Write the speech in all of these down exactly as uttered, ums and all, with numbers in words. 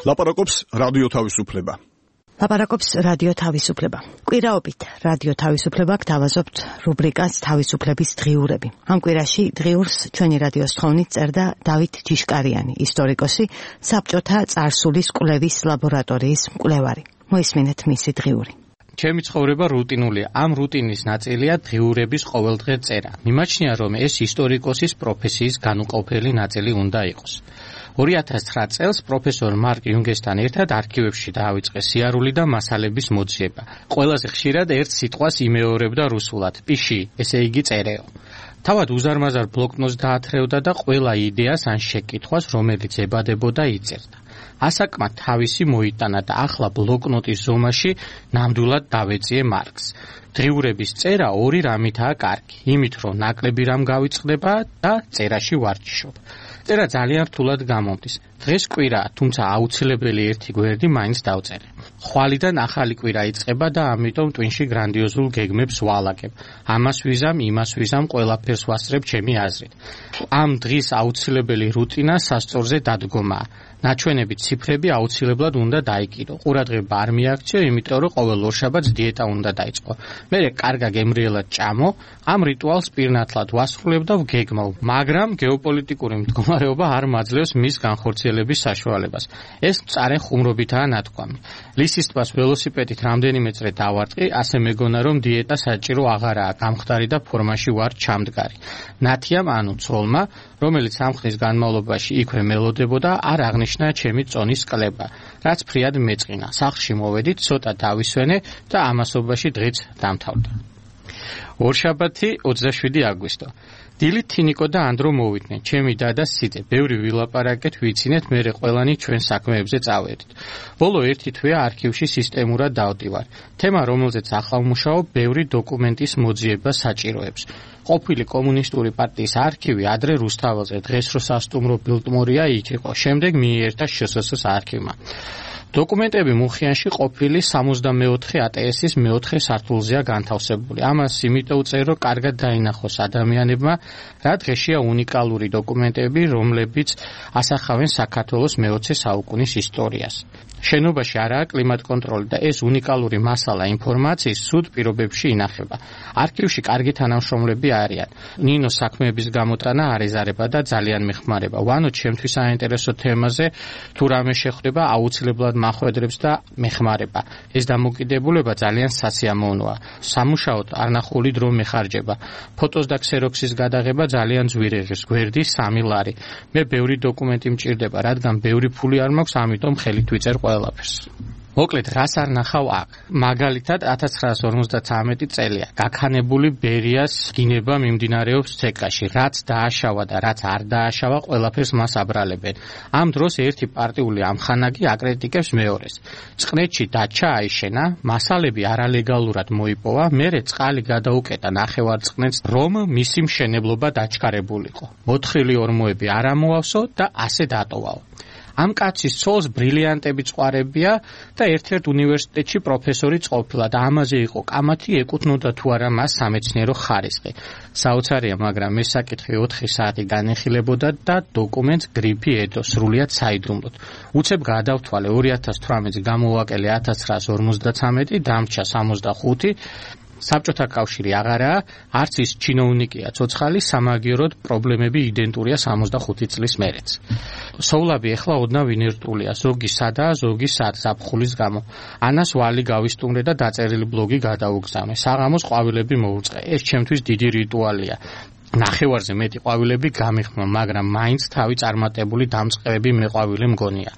ლაპარაკობს რადიო თავისუფლება. ლაპარაკობს რადიო თავისუფლება. კვირაობით რადიო თავისუფლება გთავაზობთ რუბრიკას თავისუფლების დღიურები. ამ კვირაში დღიურს ჩვენი რადიოს თხოვნით წერდა დავით ჯიშკარიანი, ისტორიკოსი, საბჭოთა წარსულის კვლევის ლაბორატორიის მკვლევარი. მოისმინეთ მისი დღიური. ჩემი ცხოვრება რუტინულია. ამ რუტინის ნაწილია დღიურების ყოველდღე წერა. მიმაჩნია, რომ ეს ისტორიკოსის პროფესიის განუყოფელი ნაწილი უნდა იყოს. ორი ათას ცხრა წელს პროფესორ მარკ იუნგესთან ერთად არქივებში დაავიწყე სიარული და მასალების მოძიება. ყველაზე ხშირად ერთ სიტყვას იმეორებდა რუსულად, პიში, ესე იგი წერეო. თავად უზარმაზარ ბლოკნოტს დაათრევდა და ყველა იდეას ან შეკითხვას, რომელიც ებადებოდა, იწერდა. ასაკმა თავისი მოიტანა და ახლა ბლოკნოტის ზომაში ნამდვილად დავეწიე მარკს. დღიურების წერა ორი რამითაა კარგი, იმით რომ ნაკლები რამ გავიწყდება და წერაში ვარჯიშობ. წერა ძალიან რთულად გამომდის. დღეს კვირაა, თუმცა აუცილებელი ერთი გვერდი მაინც დავწერე. ხვალიდან ახალი კვირა იწყება და ამიტომ ტვინში გრანდიოზულ გეგმებს ვალაგებ. ამას ვიზამ, იმას ვიზამ, ყველაფერს ვასწრებ ჩემი აზრით. ამ დღის აუცილებელი რუტინა სასწორზე დადგომაა. ნაჩვენები ციფრები აუცილებლად უნდა დაიკიდო. ყურადღება არ მიაქციო, იმიტომ რომ ყოველ ორშაბათს დიეტა უნდა დაიწყო. მერე კარგა გემრიელად ჭამო, ამ რიტუალს პირნათლად ვასრულებ და ვგეგმავ, მაგრამ გეოპოლიტიკური მდგომარეობა არ მაძლევს მის განხორციელების საშუალებას. ეს მწარე ხუმრობითაა ნათქვამი. ლისის ტბას ველოსიპედით რამდენიმე წრე დავარტყი, ასე მეგონა რომ დიეტა საჭირო აღარაა, გამხდარი და ფორმაში ვარ ჩამდგარი. ნათიამ ანუ ცოლმა, რომელიც ამ ხნის განმავლობაში იქვე მელოდებოდა, არ აღნიშნა ჩემი წონის კლება, რაც ფრიად მეწყინა. სახლში მოვედით, ცოტა დავისვენე და ამასობაში დღეც დამთავრდა. ორშაბათი ოცდაშვიდი აგვისტო. დილით თინიკო და ანდრო მოვიდნენ, ჩემი დადა სიძე, ბევრი ვილაპარაკეთ, ვიცინეთ, მერე ყველანი ჩვენ საქმეებზე წავედით. ბოლო ერთი თვეა არქივში სისტემურად დავდივარ. თემა, რომელზეც ახლა ვმუშაობ, ბევრი დოკუმენტის მოძიება საჭიროებს. ყოფილი კომუნისტური პარტიის არქივი ადრე რუსთაველზე, დღეს რო სასტუმრო ბილტმორია იქ იყო, შემდეგ მიიერთა შსს არქივმა. დოკუმენტები მუხიანში ყოფილი სამოცდამეოთხე ატეესის მეოთხე სართულზეა განთავსებული. ამას იმიტომ წერო, რომ კარგად დაინახოს ადამიანებმა, რა დღეშია უნიკალური დოკუმენტები, რომლებიც ასახავენ საქართველოს მეოცე საუკუნის ისტორიას. შენობაში არაა კლიმატ-კონტროლი და ეს უნიკალური მასალა ინფორმაციის სრულ პირობებში ინახება. არქივში კარგი თანამშრომლები არიან. ნინო საქმეების გამოტანა არ ეზარება და ძალიან მეხმარება. ვანო ჩემთვის საინტერესო თემაზე თუ რამე შეხვდება, აუცილებლად მახვედრებს და მეხმარება. ეს დამოკიდებულება ძალიან სასიამოვნოა. სამუშაოდ არნახული დრო მეხარჯება. ფოტოს და ქსეროქსის გადაღება ძალიან ძვირიღებს, გვერდი სამი ლარი. მე ბევრი დოკუმენტი მჭირდება, რადგან ბევრი ფული არ მაქვს, ამიტომ ხელით ვიწერ ყველაფერს. მოკლედ, რას არ ნახავ აქ? მაგალითად, ათას ცხრაასი ორმოცდათვრამეტი წელია. გაქანებული ბერიას გინება მიმდინარეობს ცეკაში. რაც დააშავა და რაც არ დააშავა, ყველაფერს მას აბრალებენ. ამ დროს ერთი პარტიული ამხანაგი აკრიტიკებს მეორეს. წყნეთში დაჩა აიშენა, მასალები არალეგალურად მოიპოვა, მერე წყალი გადაუკეტა ნახევარწყნეთს, რომ მისი მშენებლობა დაჩქარებულიყო. მოთხრილი ორმოები არ ამოავსო და ასე დატოვაო. ამ კაცის ცოლს ბრილიანტები წვარებია და ერთ-ერთ უნივერსიტეტში პროფესორიც ყოფილა და ამაზე იყო კამათი, ეკუთვნოდა თუ არა მას სამეცნიერო ხარისხი. საოცარია, მაგრამ ეს საკითხი ოთხი საათი განეხილებოდა და დოკუმენტს გრიფი ედო სრულიად საიდუმლოდ. უცებ გადავთვალე ორი ათას თვრამეტს გამოვაკელე ათას ცხრაასი ორმოცდათვრამეტი, დამრჩა სამოცდახუთი. საბჭოთა კავშირი აღარაა, არც ის ჩინოვნიკია ცოცხალი, სამაგიეროდ პრობლემები იდენტურია სამოცდახუთი წლის მერეც. სოვლაბი ეხლა ოდნავ ინერტულია, ზოგი სადაა, ზოგი სად ზაფხულის გამო. ანას ვალი გავისტუმრე და დაწერილი ბლოგი გადაუგზავნე. საღამოს ყვავილები მოუწყე. ეს ჩემთვის დიდი რიტუალია. ნახევარზე მეტი ყვავილები გამიხმა, მაგრამ მაინც თავი წარმატებული დამწყებები მეყვავილი მგონია.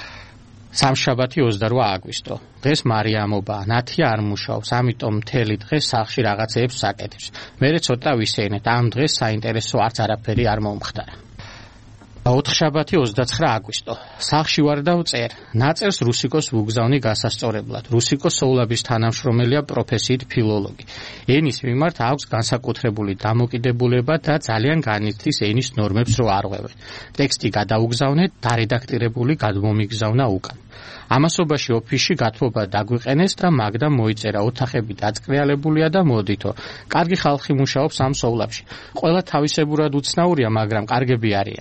სამშაბათი ოცდარვა აგვისტო. დღეს მარიამობაა, ნათია არ მუშაობს, ამიტომ მთელი დღე სახლში რაღაცეებს საკეთებს. მერე ცოტა ვისეინეთ, ამ დღეს საინტერესო არც არაფერი არ მომხდარა. ოთხშაბათი ოცდაცხრა აგვისტო. სახლში ვარ და ვწერ. ნაწერს რუსიკოს ვუგზავნი გასასწორებლად. რუსიკო სოვლაბის თანამშრომელია, პროფესიით ფილოლოგი. ენის მიმართ აქვს განსაკუთრებული დამოკიდებულება და ძალიან განიცდის ენის ნორმებს რო არღვევენ. ტექსტი გადაუგზავნე, დარედაქტირებული გადმომიგზავნა უკან. ამასობაში ოფისში გათბობა დაგვიყენეს და მაგდა მოიწერა, ოთახები დაწყრიალებულია და მოდითო. კარგი ხალხი მუშაობს ამ სოვლაბში. ყველა თავისებურად უცნაურია, მაგრამ კარგები არიან.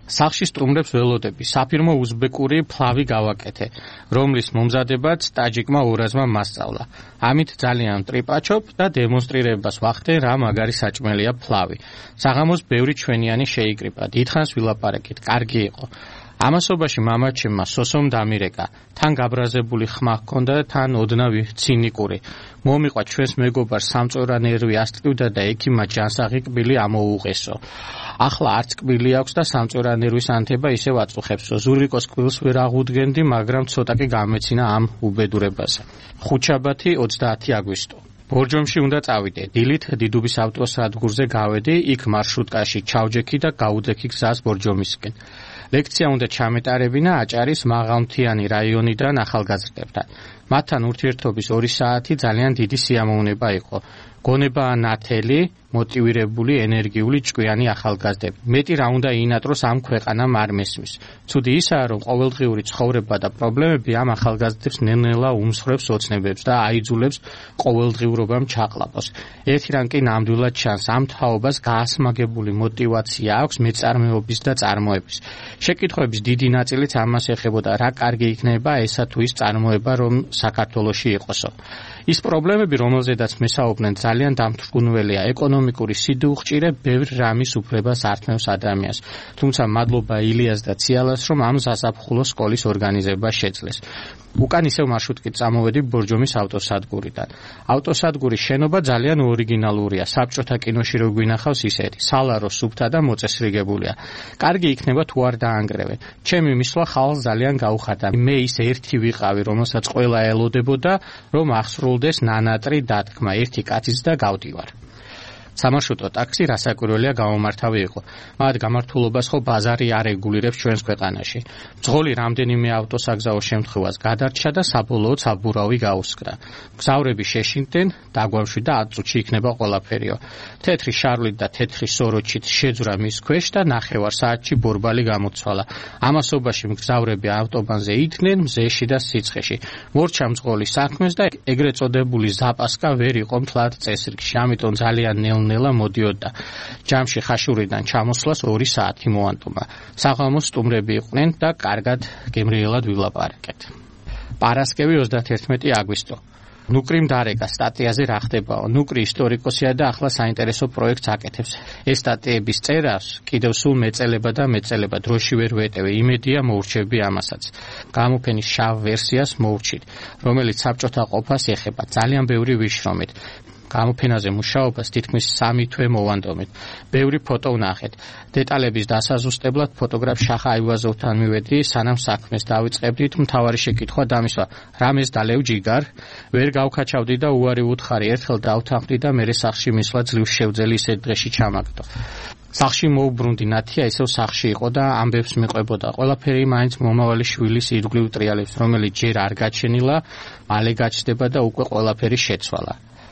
სახში სტუმრებს ველოდები საფირმო უზბეკური ფლავი გავაკეთე, რომლის მომზადებაც ტაჯიკმა ორაზმა მასწავლა. ამით ძალიან ტრიპაჩობ და დემონსტრირებას ვახდე რა მაგარი საჭმელია ფლავი. საღამოს ბევრი ჩვენიანი შეიკრიბა, დიდხანს ვილაპარაკეთ, კარგი იყო. ამასობაში მამაჩემმა სოსომ დამირეკა, თან გაბრაზებული ხმა ჰქონდა და თან ოდნავ ცინიკური. მომიყვა ჩვენს მეგობარს სამწორა ნერვი ასტკივდა და ექიმმა ჯანსაღი კბილი ამოუღესო. ახლა არც კბილი აქვს და სამწორა ნერვის ანთება ისევ აწუხებსო. ზურიკოს კბილს ვერ აღუდგენდი, მაგრამ ცოტა კი გამეცინა ამ უბედურებაზე. ხუთშაბათი ოცდაათი აგვისტო. ბორჯომში უნდა წავიდე. დილით დიდუბის ავტოსადგურზე გავედი, იქ მარშრუტკაში ჩავჯექი და გაუდექი გზას ბორჯომისკენ. ლექცია უნდა ჩამეტარებინა აჭარის მაღალმთიანი რაიონიდან ახალგაზრდებთან. მათთან ურთიერთობის ორი საათი ძალიან დიდი სიამოვნება იყო. გონებაა ნათელი, მოტივირებული, ენერგიული, ჭკვიანი ახალგაზრდები. მეტი რა უნდა ინატროს ამ ქვეყანამ არ მესმის. ცუდი ისაა, რომ ყოველდღიური ცხოვრება და პრობლემები ამ ახალგაზრდებს ნელ-ნელა უმსხვრევს ოცნებებს და აიძულებს ყოველდღიურობამ ჩაყლაპოს. ერთი რამ კი ნამდვილად ჩანს, ამ თაობას გაასმაგებული მოტივაცია აქვს მეწარმეობის და წარმოების. შეკითხვების დიდი ნაწილიც ამას ეხებოდა, რა კარგი იქნება ესა თუ ის წარმოება, რომ საქართველოში იყოსო. ის პრობლემები, რომელზედაც მესაუბრნენ, ძალიან დამთვრუნველია. ეკონომიკური სიდუხჭირე ბევრ რამის უფლებას ართმევს ადამიანს. თუმცა მადლობა ილიას და ციალას, რომ ამ სასაფხულო სკოლის ორგანიზება შეძლეს. უკან ისევ მარშრუტკით წამოვედი ბორჯომის ავტოსადგურიდან. ავტოსადგურის შენობა ძალიან ორიგინალურია. საბჭოთა კინოში რო გვინახავს ისეთი. სალარო სუფთა და მოწესრიგებულია. კარგი იქნება თუ არ დაანგრევენ. ჩემი მისვლა ხალხს ძალიან გაუხარდა. მე ის ერთი ვიყავი, რომელსაც ყველა ელოდებოდა, რომ აღსრულდეს ნანატრი დათქმა. ერთი კაციც და გავდივარ. სამარშრუტო ტაქსი რასაკვირველია გამომართავი იყო. მათ გამართულობას ხო ბაზარი არ რეგულირებს ჩვენს ქვეყანაში. მძღოლი რამდენიმე ავტოსაგზაო შემთხვევას გადარჩა და საბოლოოდ საბურავი გაუსკრა. მგზავრები შეშინდნენ, დაგვამშვი და ათ წუთში იქნება ყველაფერიო. თეთრი შარვლით და თეთრი სოროჩით შეძვრა მის ქვეშ და ნახევარ საათში ბორბალი გამოცვალა. ამასობაში მგზავრები ავტობანზე იდგნენ მზეში და სიცხეში. მორჩა მძღოლის საქმეს და ეგრეთ წოდებული ზაპასკა ვერ იყო მთლად წესრიგში. ამიტომ ძალიან ნელ ნელა მოდიოდა. ჯამში ხაშურიდან ჩამოსვლას ორი საათი მოანტომა. საღამოს სტუმრები იყვნენ და კარგად გემრიელად ვილაპარაკეთ. პარასკევი ოცდაათი აგვისტო. ნუკრიმ დარეკა სტატიაზე რა ხდებაო. ნუკრი ისტორიკოსია და ახლა საინტერესო პროექტს აკეთებს. ეს სტატიების წერას კიდევ სულ მეწელება და მეწელება დროში ვერ ვეტევე. იმედია მოურჩევი ამასაც. გამოფენის შავ ვერსიას მოურჩით, რომელიც საბჭოთა ყოფას ეხება. ძალიან ბევრი ვიშრომით. გამოფენაზე მუშაობას თითქმის სამი თვე მოვანდომეთ. ბევრი ფოტო ვნახეთ. დეტალების დასაზუსტებლად ფოტოგრაფ შახა აივაზოვთან მივედი, სანამ საქმეს დავიწყებდით. მთავარი შეკითხვა დამისვა, რამეს დალევ ჯიგარ? ვერ გავქაჩავდი და უარი ვუთხარი. ერთხელ დავთანხმდი და მერე სახში მისვლა ძლივს შევძელი ისეთ დღეში ჩამაგდო. სახში მოუბრუნდი, ნათია ისევ სახში იყო და ამბებს მიყვებოდა. ყველაფერი მაინც მომავალი შვილის ირგვლივ ტრიალებს, რომელიც ჯერ არ გაჩენილა, მალე გაჩნდება და უკვე ყველაფერი შეცვალა.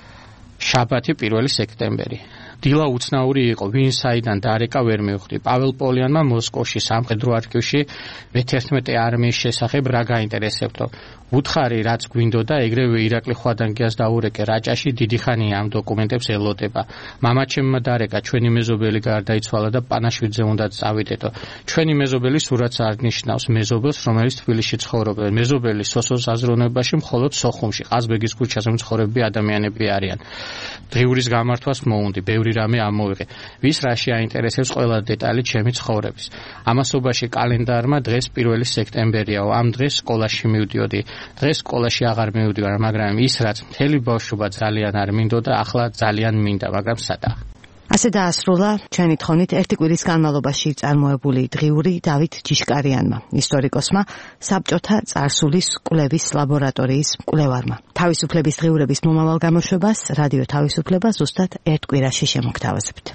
შაბათი პირველი სექტემბერი. დილა უცნაური იყო, ვინ საიდან დარეკა ვერ მივხვდი. პაվել პოლიანმა მოსკოვში სამხედრო არქივში მეთერთმეტე არმიის შესახებ რა გაინტერესებდო. უთხარი რაც გვინდოდა, ეგრევე ირაკლი ხვადანგიას დაურეკე. რაჭაში დიდი ხანია ამ დოკუმენტებს ელოდება. მამაჩემმა დარეკა, ჩვენი მეზობელი გარდაიცვალა და პანაშვიდზე უნდა წავიდეთო. ჩვენი მეზობელი სურათს არ ნიშნავს მეზობელს, რომელიც თბილისში ცხოვრობენ. მეზობელი სოსოს აზროვნებაში მხოლოდ სოხუმში, ყაზბეგის ქუჩაზე მცხოვრები ადამიანები არიან. დღიურის გამართვას მოუნდი, ბევრი რამე ამოვიღე. ვის რაში აინტერესებს ყველა დეტალი ჩემი ცხოვრების. ამასობაში კალენდარმა დღეს პირველი სექტემბერიაო. ამ დღეს სკოლაში მივდიოდი. დღეს სკოლაში აღარ მივდივარ, მაგრამ ის რაც მთელი ბავშვობა ძალიან არ მინდოდა, ახლა ძალიან მინდა, მაგრამ სადა. ასე დაასრულა ჩვენი თხოვნით ერთი კვირის განმავლობაში წარმოებული დღიური დავით ჯიშკარიანმა, ისტორიკოსმა, საბჭოთა წარსულის კვლევის ლაბორატორიის კვლევარმა. თავისუფლების დღიურების მომავალ გამოშვებას რადიო თავისუფლება ზუსტად ერთ კვირაში შემოგთავაზებთ.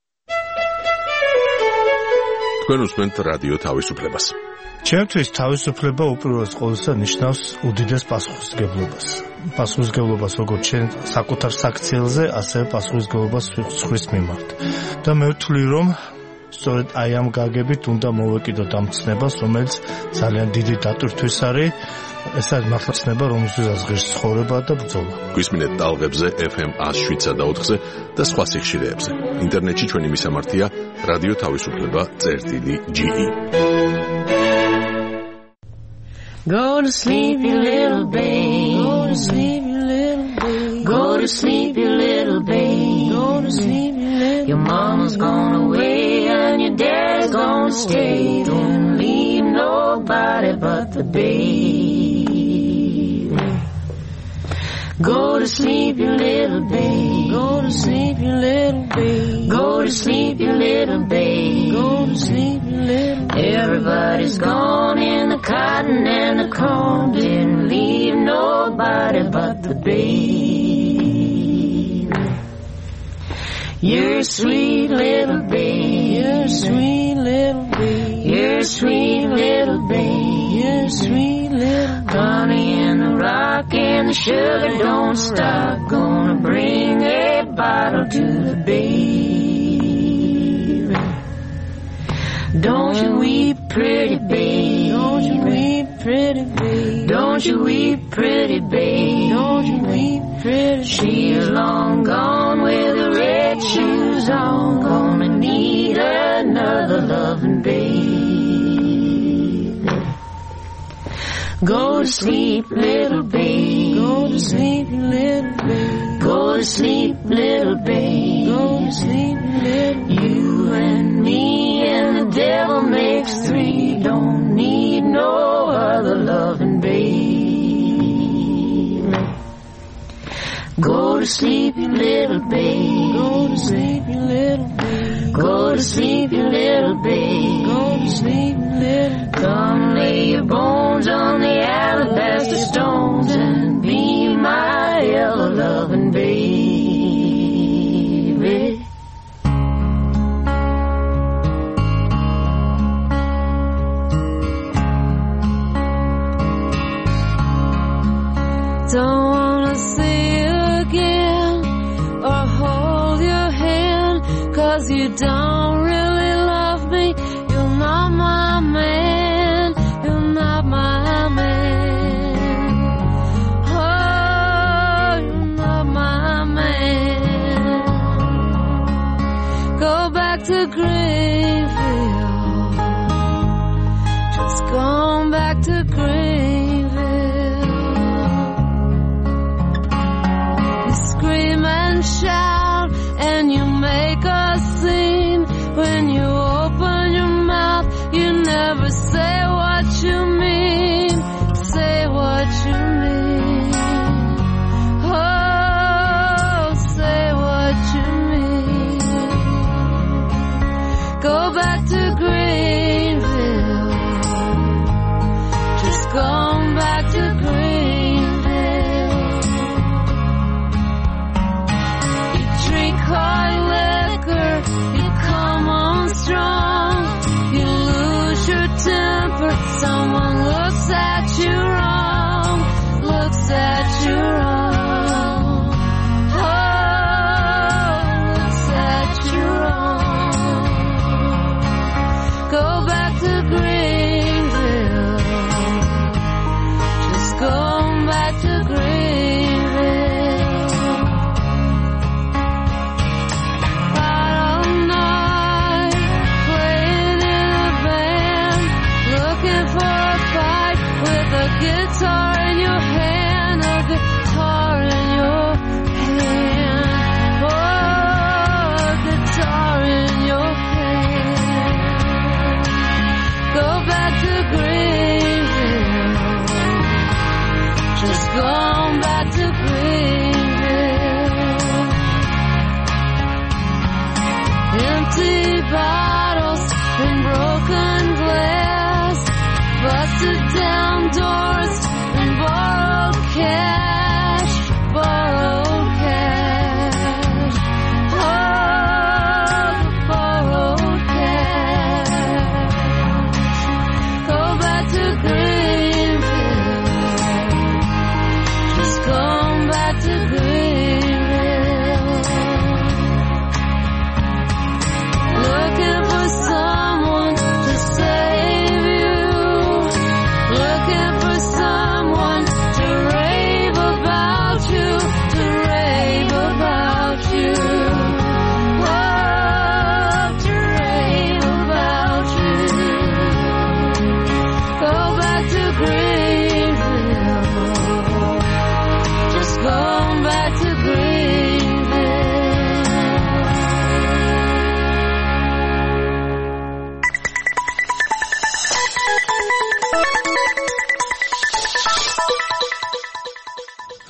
თქვენ უსმენთ რადიო თავისუფლებას. ჩემთვის თავისუფლება უპირველეს ყოვლისა ნიშნავს უდიდეს პასუხისმგებლობას. პასუხისმგებლობას როგორც ჩვენ საკუთარ საქციელზე, ასევე პასუხისმგებლობას სხვის მიმართ. და მე ვთვლი, რომ სწორედ აი ამ გაგებით უნდა მოვეკიდოთ ამ ცნებას, რომელიც ძალიან დიდი დატვირთვის არის. ეს არის მართლა ცნება, რომელზეც ღირს ცხოვრება და ბრძოლა. გვისმინეთ ტალღებზე ეფ ემ one oh seven point four-ზე და სხვა სიხშირეებზე. ინტერნეტში ჩვენი მისამართია რადიო თავისუფლება წერტილი ჯი ი. Go to sleep, you little babe. Go to sleep, you little babe. Go to sleep, you little babe. Go to sleep, you little. Your mama's gone away and your dad's gonna stay. Don't leave nobody but the babe. Go to sleep, you little babe. Go to sleep, you little babe. Go to sleep, you little babe. Go to sleep, you little babe. Everybody's gone in the cotton and the corn. Didn't leave nobody but the babe. You're a sweet little babe. You're a sweet little babe. You're a sweet little babe. You're a sweet little babe. Honey and the rock and the sugar don't stop. Gonna bring a bottle to the babe. Don't you weep, pretty babe. Don't you weep, pretty babe. Don't you weep, pretty babe. Don't you weep, pretty babe. She's long gone with the red shoes on. Gonna need another loving babe. Go to sleep, little babe. Go to sleep, little babe. Go to sleep, little babe. Go to sleep, little babe. You and me and the devil makes three. Don't need no other loving babe. Go to sleep, you little babe. Go to sleep, you little babe. Go to sleep, you little babe. Go to sleep, little babe. Come lay your bones on the alabaster stones and be my ever loving baby. Don't wanna see you again or hold your hand, 'cause you don't really love me. You're not my man. You're not my man. Oh, you're not my man. Go back to Greenville. Just gone back to Greenville. You scream and shout and you make a scene. When you open your mouth, you never say what you mean. Say what you mean. Oh, say what you mean. Go back to Greenville. Just gone back to Greenville. You drink hard liquor, you come on strong. You lose your temper, someone looks at you wrong. Looks at you wrong. Oh, looks at you wrong. Go back to Greenville. Just go back to Greenville. Out all night, playing in a band, looking for a fight with a guitar in your hand, a guitar in your hand. Oh, a guitar in your hand. Go back to Greenville. Just gone back to Greenville. Empty bottles and broken glass, busted down doors and borrowed cash, borrowed cash. Oh, borrowed cash. Go back to Greenville. Just gone back to Greenville. Looking for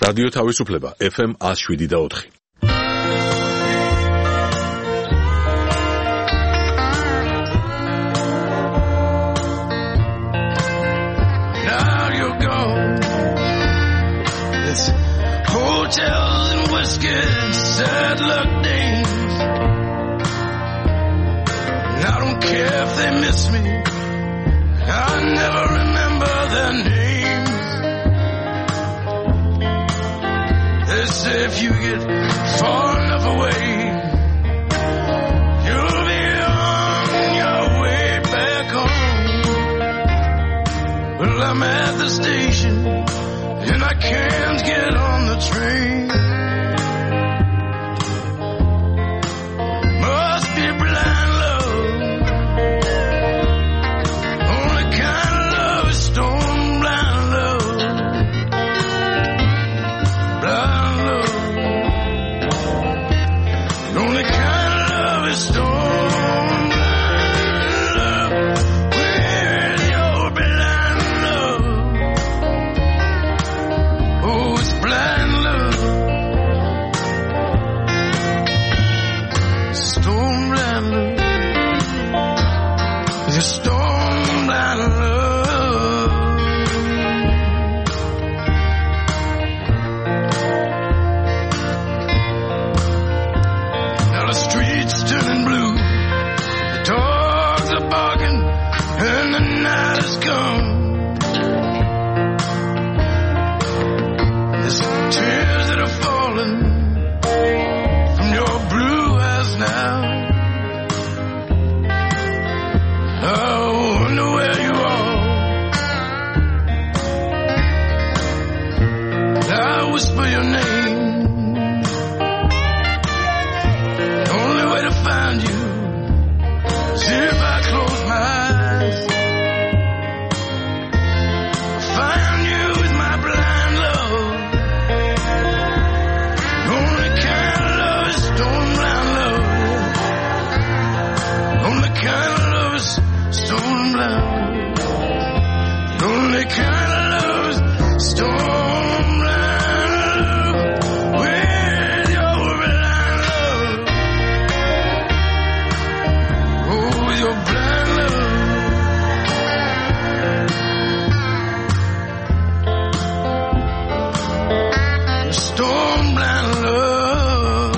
რადიო თავისუფლება ეფ ემ one oh seven და four. Now you're gone. It's hotels and whiskey, sad luck days. And I don't care if they miss me. I never remember their names. They say if you get far enough away, you'll be on your way back home. Well, I'm at the station and I can't get on the train. Must be blind love. Only kind of love is stone blind love. Blind love. The only kind of love is stone blind love. With your blind love. Oh, it's blind love. Stone blind love. It's stone blind love. Now the streets turning blue, the dogs are barking, and the night has come. There's tears that are falling from your blue eyes now. I wonder where you are. I whisper your name. The only way to find you is if I close my eyes. Find you with my blind love. The only kind of love is stone blind love. The only kind of love is stone blind. The only kind of love is stone blind. With your blind love. Oh, with your blind love. Stone blind love.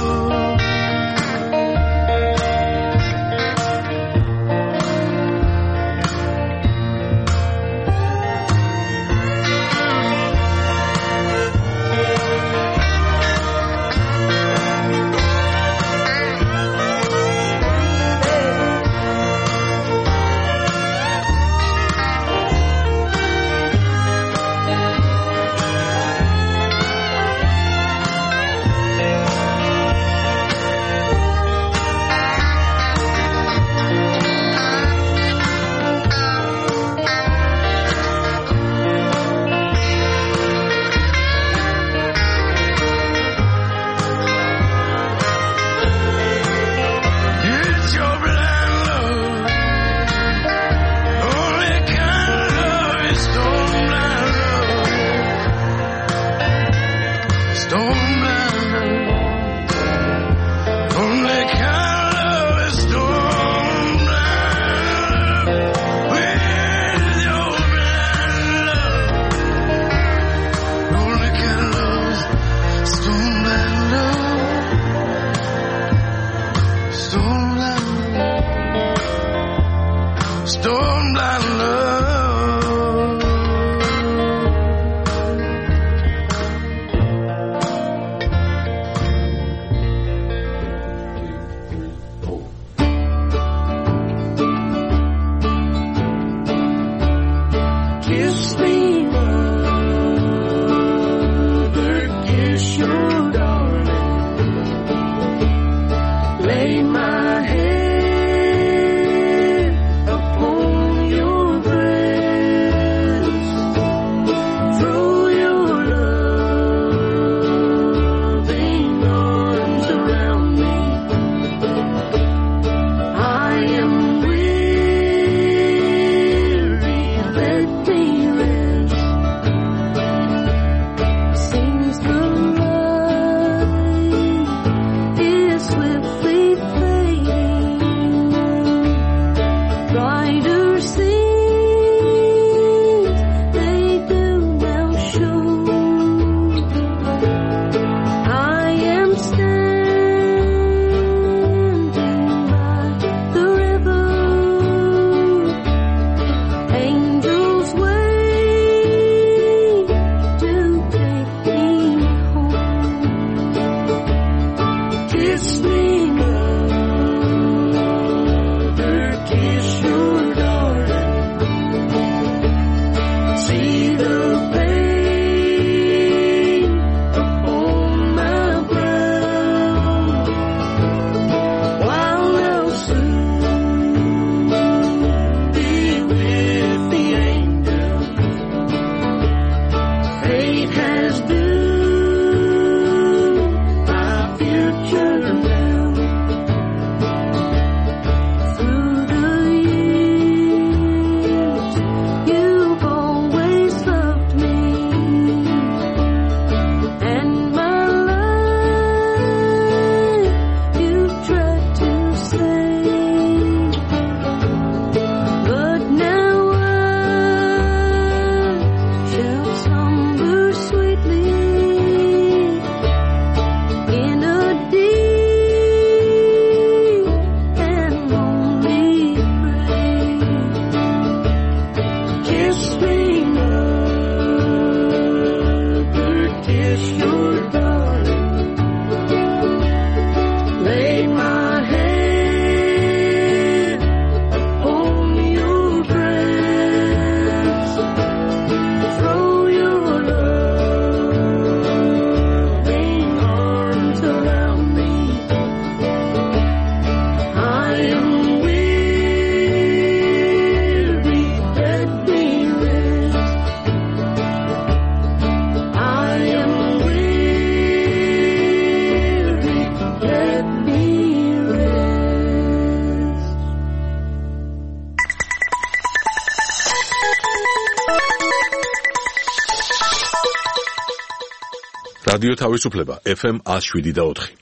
რადიო თავისუფლება ეფ ემ one oh seven და four.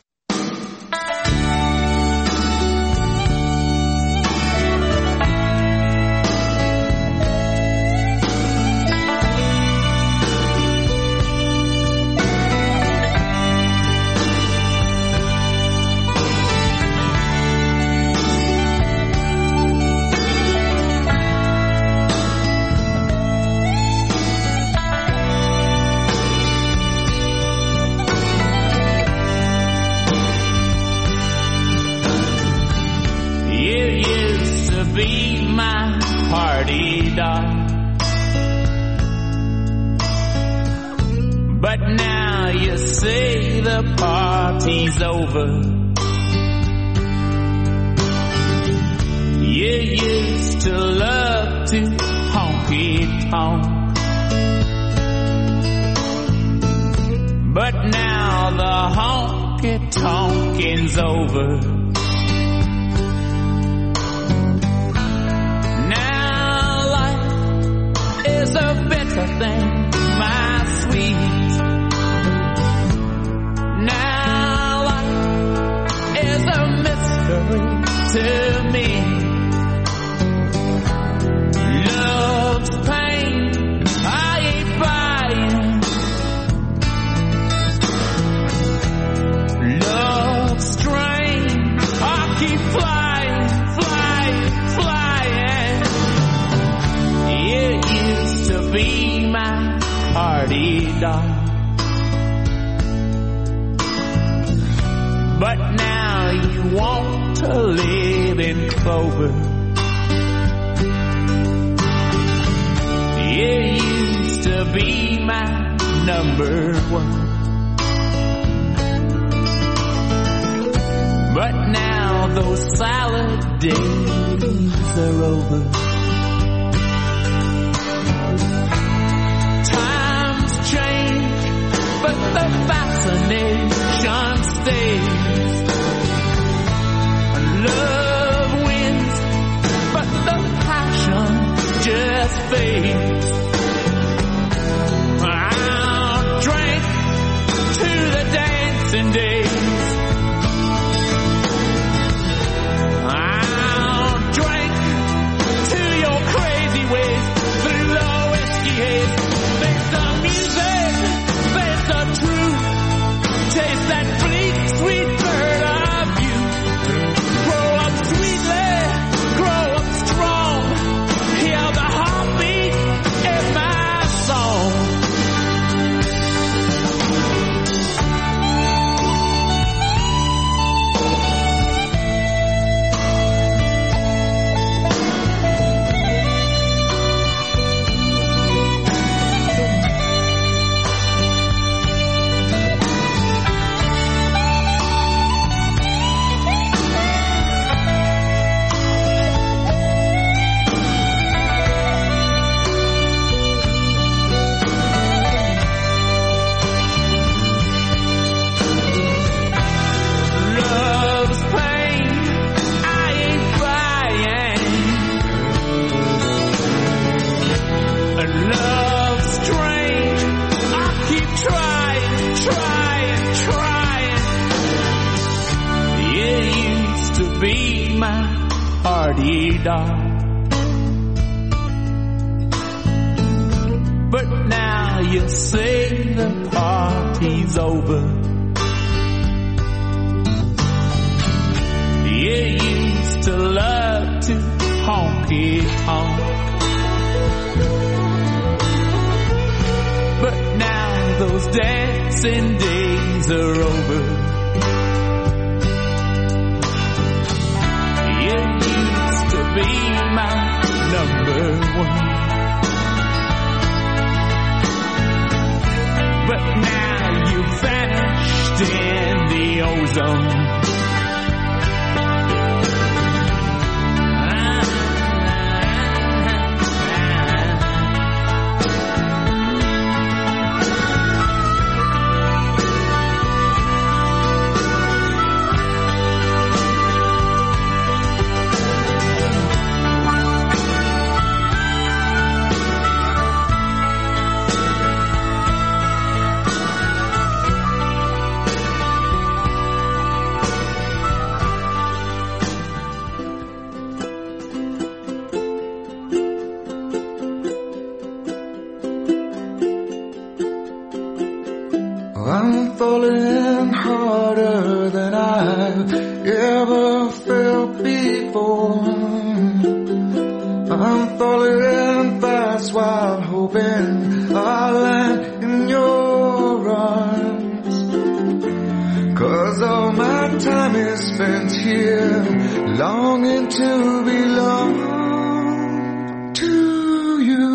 But now you say the party's over. You used to love to honky-tonk, but now the honky-tonking's over. Now life is a better thing, my sweet. Now life is a mystery to me. Love's pain, I ain't buying. Love's strain, I keep flying, flying, flying. You used to be my party doll, but now you want to live in clover. You used to be my number one, but now those salad days are over. Times change, but the fascination stays. Love wins, but the passion just fades. I'll drink to the dancing days. I'll drink to your crazy ways through the whiskey haze. There's the music, there's the truth. Taste that bleak, sweet bird of you. Grow up sweetly, grow up strong. Hear the heartbeat in my song. Love's pain, I ain't buying. And love's strange, I keep trying, trying, trying. You used to be my party doll, but now you say the party's over. You used to love to honky-tonk, but now those dancing days are over. You used to be my number one, but now you vanished in the ozone. falling harder than I've ever felt before. I'm falling fast while hoping I'll land in your arms. 'Cause all my time is spent here longing to belong to you.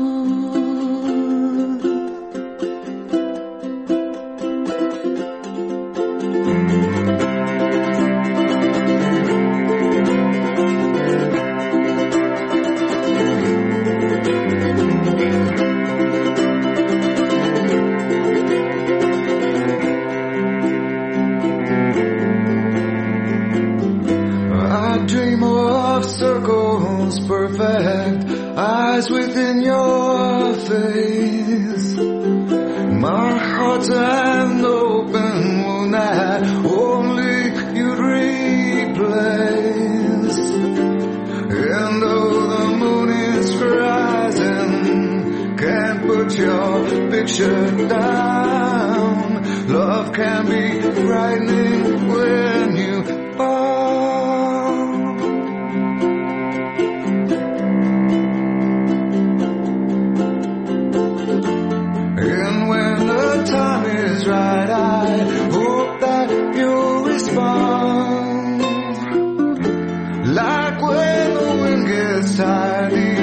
Circles perfect, eyes within your face. My heart's an open wound that only you'd replace. And though the moon is rising, can't put your picture down. Love can be frightening when you fall. Time is right, I hope that you'll respond. Like when the wind gets tired,